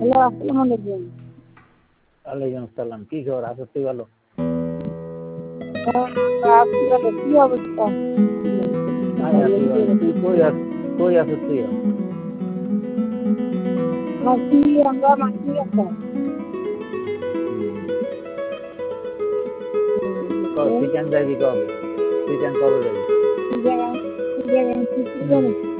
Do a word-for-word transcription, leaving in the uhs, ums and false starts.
Hello, আসসালামু আলাইকুম। ওয়ালাইকুম আসসালাম। কি খবর? আছো তুই ভালো? হ্যাঁ, আছি ভালো। কি অবস্থা? আমি আছি ভালো। তুই কই আছ কই আছিস তুইও? আছি, আমরা মাঠে আছি। হুম। হুম, কবে তুই কেন যাবি কবে? তুই কেন কবে যাবি? কি জায়গায় কি জায়গায় কি কি জানি